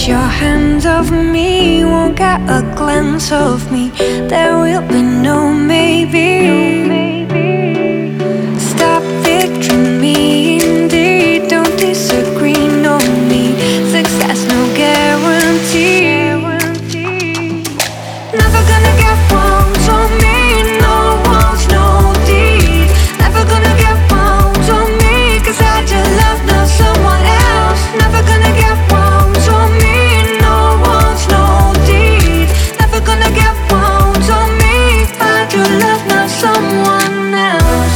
your hands off me, won't get a glance of me. There will be no maybe. Stop picturing me, indeed. Don't disagree, no me. Success, no guarantee. Never gonna get wounds on me, no walls, no deed. Never gonna get wounds on me, 'cause I just love now someone else. Never gonna get wounds on me, no walls, no deed. Never gonna get wounds on me, I just love now someone else.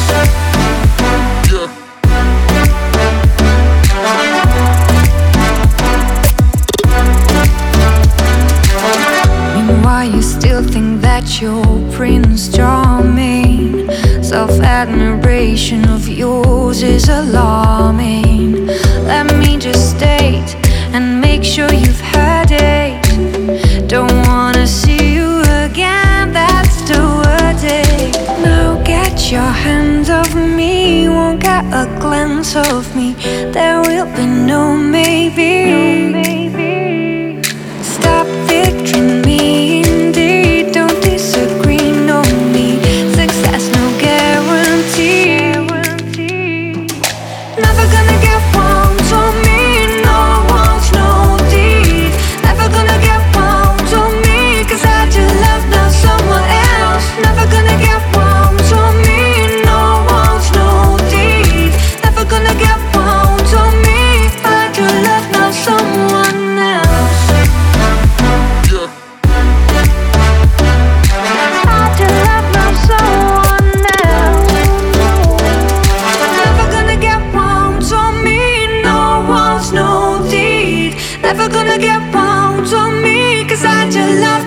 Meanwhile, you still think that your Prince Charming. Self-admiration of yours is alarming. Let me just state and make sure you've heard it. Don't wanna see you again, that's the verdict. Now get your hands off me, won't get a glance of me. There will be no maybe. Stop picturing me, indeed. Don't disagree, no me. Success, no guarantee. Never gonna get wounds on me, no walls, no deed. Never gonna get wounds on me, 'cause I just love now someone else. Never gonna get wounds on me, no walls, no deed. Never gonna get wounds on me, I just love now someone else. I just love now someone else. Never gonna get wounds on me, no walls, no deed. Never gonna get wounds on me, 'cause I just love